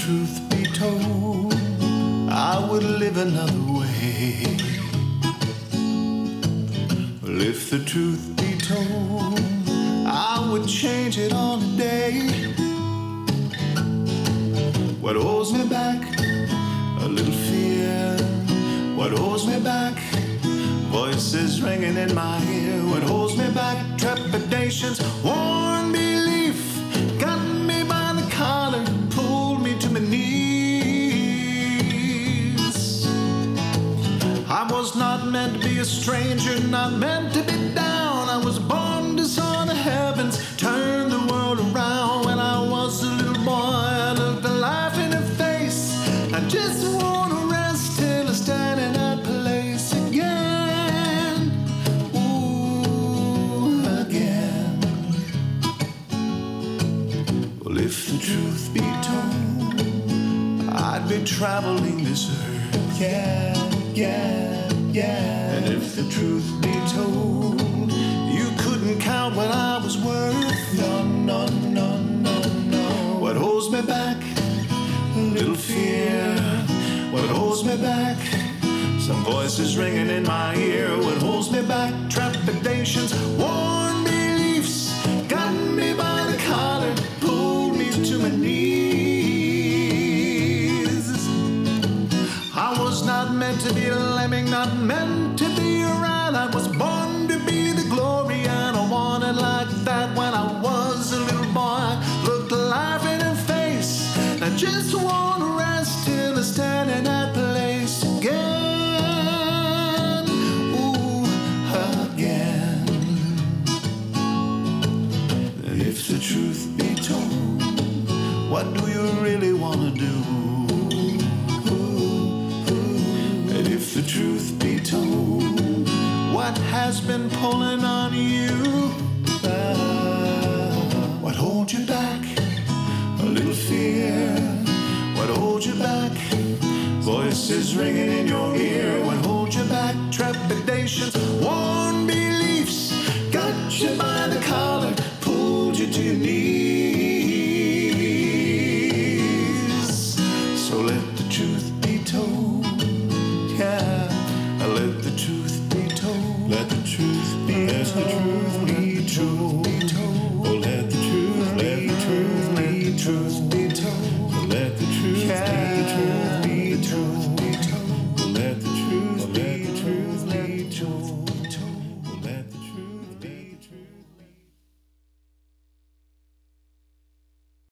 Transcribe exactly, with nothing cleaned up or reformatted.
truth be told, I would live another way. Well, if the truth be told, I would change it on a day. What holds me back? A little fear. What holds me back? Voices ringing in my ear. What holds me back? Trepidations, worn belief. Got me by the collar, pulled me to my knees. I was not meant to be a stranger, not meant to be down. I was born to saw the heavens, turn the world around. When I was a little boy, I looked the life in the face. I just want to rest till I stand in that place again. Ooh, again. Well, if the truth be told, I'd be traveling this earth. Yeah, yeah, yeah. And if the truth be told, you couldn't count what I was worth. No, no, no, no, no. What holds me back? A little fear. What holds me back? Some voices ringing in my ear. What holds me back? Trepidations, worn beliefs. Got me by the collar, pulled me to my knees. I was not meant to be a lemming, not meant to be around. I was born to be the glory, and I wanted like that when I was a little boy. Looked life in the face. I just want to rest till I stand in that place again. Ooh, again. And if the truth be told, what do you really want to do? And if the truth be told, what has been pulling on you? Uh, what holds you back? A little fear. What holds you back? Voices ringing in your ear. What holds you back? Trepidations, worn beliefs. Got you by the collar, pulled you to your knees. So let the truth be told. Yeah, let the truth be told. Let the truth be told. Let the truth be told.